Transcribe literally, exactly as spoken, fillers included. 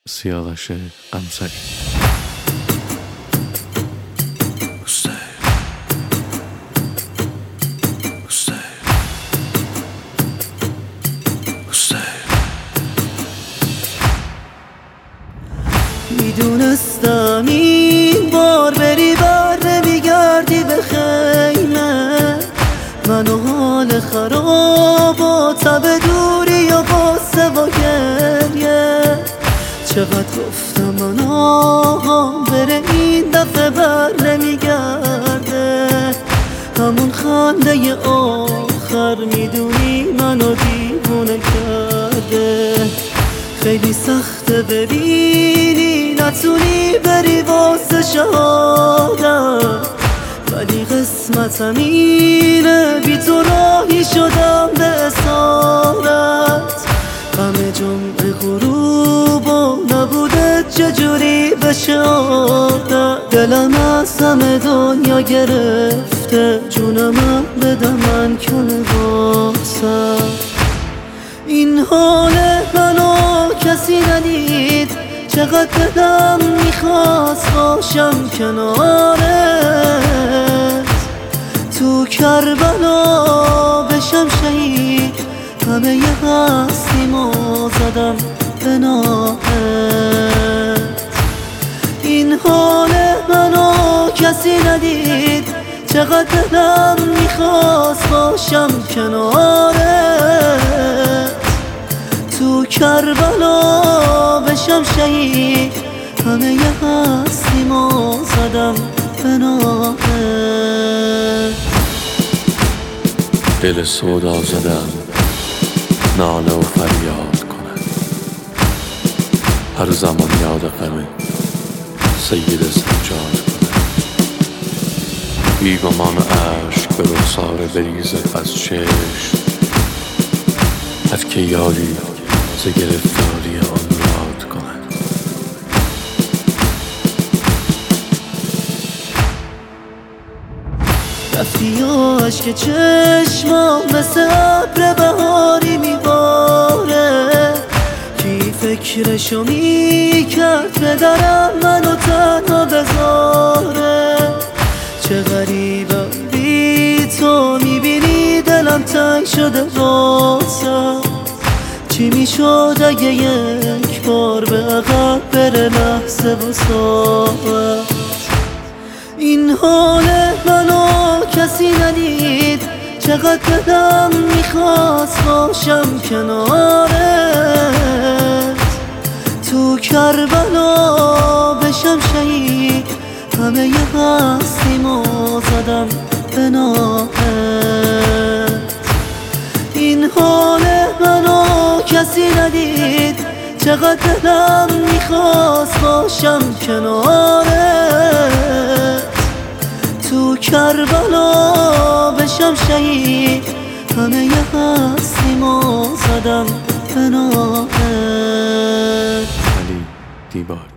سیاوش قمصری. میدونستم این بار بری بر نمیگردی به خیمه، من و حال خراب و تب دوری و غصه و گریه. چقدر گفتم من آهام بره این دفعه بر نمیگرده، همون خنده آخر میدونی منو دیوونه کرده. خیلی سخته ببینی نتونی بری واسه شهادت، ولی قسمتم اینه بی تو راهی شدم به اسارت. غم جمعه غروب و نبوده چجوری بشه عادت، دلم از همه دنیا گرفته، جونم بده من کنه واسه. این حال منو کسی ندید، چقدر دلم میخواست باشم کنارت، تو کربلا بشم شهید، همه ی هستیمو زدم به ناحت. این حال منو کسی ندید، چقدر دلم میخواست باشم کنارت، تو کربلا بشم شهید، همه ی هستیمو زدم به ناحت. دل سودا زدم ناله و فریاد کنم، هر زمان یاد غم سید سجاد کنم. بیگمان عشق به رخسار بریزد از چشم، هر که یاری ز گرفتاری آن راد کند. رفتی و عشق چشمام مثل ابر بهاری میباره، کی فکرشو میکرد پدرم منو تنها بذاره. چه غریبم بی تو میبینی دلم تنگ شده واسم، چی میشد اگه یک بار به عقب بره لحظه و ساعت. این حال منو کسی ندید، چقدر دلم میخواست باشم کنارت، تو کربلا بشم شهید، همه ی هستیمو زدم به ناحت. این حال منو کسی ندید، چقدر دلم میخواست باشم کنارت، تو کربلا بشم شهید، همه ی هستیمو زدم به ناحت. علی دیبار.